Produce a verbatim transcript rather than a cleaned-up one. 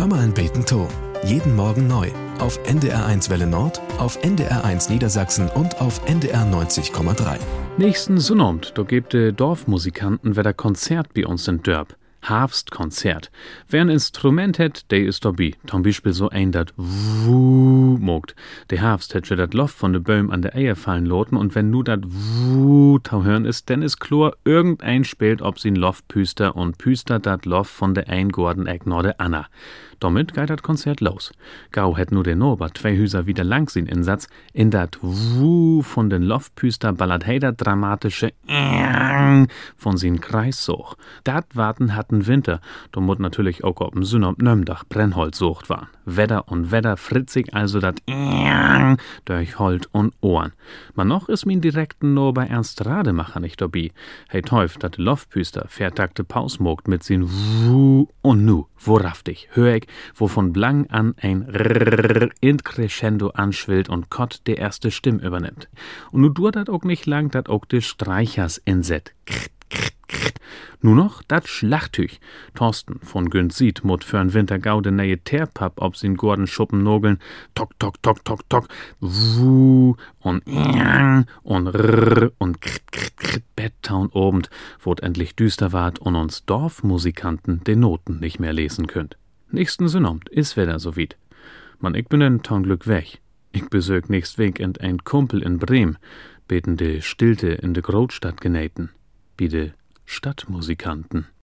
Hör mal ein Beten to. Jeden Morgen neu. Auf N D R eins Welle Nord, auf N D R eins Niedersachsen und auf N D R neunzig Komma drei. Nächsten Sonnabend, da gibt de Dorfmusikanten wieder Konzert bei uns in Dörp. Herbstkonzert. Wer ein Instrument hat, der ist dabei. Zum Beispiel so ein, dat wuh mogt. Der Herbst hat schon dat Loft von de Böhm an der Eier fallen loten und wenn nu dat wuh tau hören ist, denn ist klar, irgendein spielt ob sin Loft püster und püster dat Loft von der ein Gordon Eck norde Anna. Damit geht dat Konzert los. Gau hätt nu den Norbert zwei Hüser wieder lang sin Insatz. In dat wuh von den Loftpüster ballert hey dat dramatische von sin Kreissuch. Dat warten hatten Winter, da mut natürlich auch ob'n Sünn Nömdach Brennholz sucht waren. Wetter und Wetter fritzig also dat durch Holt und Ohren. Man noch is min direkten no bei Ernst Rademacher nicht dabei. Hey teuf, dat Loftpüster viertakte Paus mogt mit sin wuh und nu, wohrhaftig, hör ich, wovon blang an ein Rrrr in Crescendo anschwillt und Kott der erste Stimm übernimmt. Und nu dur dat auch nicht lang, dat auch de Streichers inset. Krrt, krrt, krrt. Nu noch dat Schlachttüch. Thorsten von Günz sieht mut für'n Wintergau de neue Teerpapp ob sin Gordon Schuppen nogeln. Tok, tok, tok, tok, tok. Wuh und und rrrr und krrt, krrt, krrt. Betttown obend, wo't endlich düster ward und uns Dorfmusikanten de Noten nicht mehr lesen könnt. Nächsten Sonnabend is wieder so weit. Man, ich bin in Glück weg. Ich besög nächst Weekend ein Kumpel in Bremen, beten de Stilte in de Großstadt genähten, bi de Stadtmusikanten.